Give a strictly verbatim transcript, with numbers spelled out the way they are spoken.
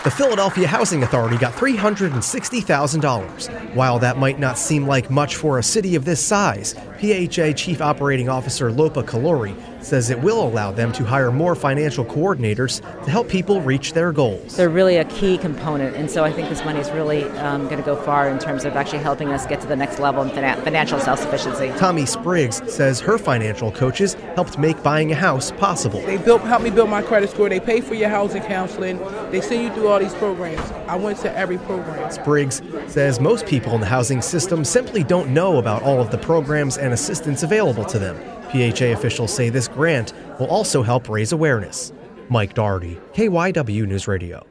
The Philadelphia Housing Authority got three hundred sixty thousand dollars. While that might not seem like much for a city of this size, P H A Chief Operating Officer Lopa Kalori says it will allow them to hire more financial coordinators to help people reach their goals. They're really a key component, and so I think this money is really um, going to go far in terms of actually helping us get to the next level in financial self-sufficiency. Tommy Spriggs says her financial coaches helped make buying a house possible. They built, helped me build my credit score. They pay for your housing counseling. They send you through all these programs. I went to every program. Spriggs says most people in the housing system simply don't know about all of the programs and assistance available to them. P H A officials say this grant will also help raise awareness. Mike Doherty, K Y W News Radio.